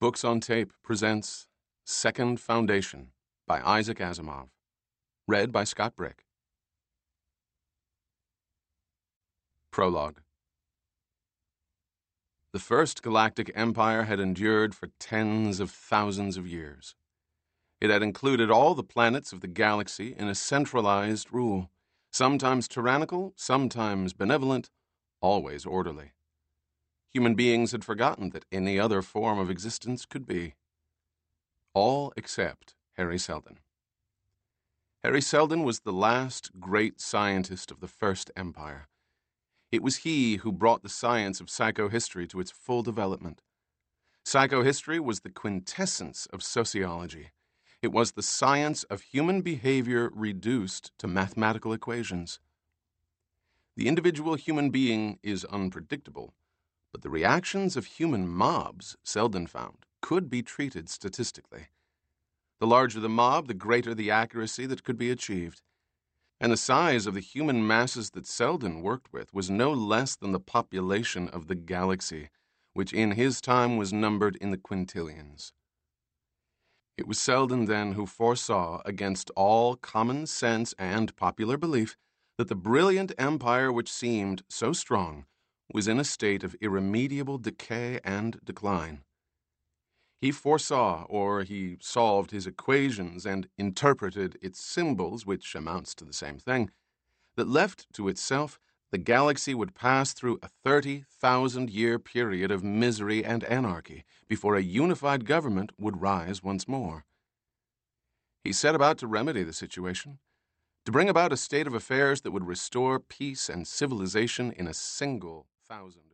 Books on Tape presents Second Foundation by Isaac Asimov. Read by Scott Brick. Prologue. The First Galactic Empire had endured for tens of thousands of years. It had included all the planets of the galaxy in a centralized rule, sometimes tyrannical, sometimes benevolent, always orderly. Human beings had forgotten that any other form of existence could be. All except Hari Seldon. Hari Seldon was the last great scientist of the First Empire. It was he who brought the science of psychohistory to its full development. Psychohistory was the quintessence of sociology. It was the science of human behavior reduced to mathematical equations. The individual human being is unpredictable, but the reactions of human mobs, Seldon found, could be treated statistically. The larger the mob, the greater the accuracy that could be achieved. And the size of the human masses that Seldon worked with was no less than the population of the galaxy, which in his time was numbered in the quintillions. It was Seldon, then, who foresaw, against all common sense and popular belief, that the brilliant empire which seemed so strong was in a state of irremediable decay and decline. He foresaw, or he solved his equations and interpreted its symbols, which amounts to the same thing, that left to itself, the galaxy would pass through a 30,000-year period of misery and anarchy before a unified government would rise once more. He set about to remedy the situation, to bring about a state of affairs that would restore peace and civilization in a single 1,000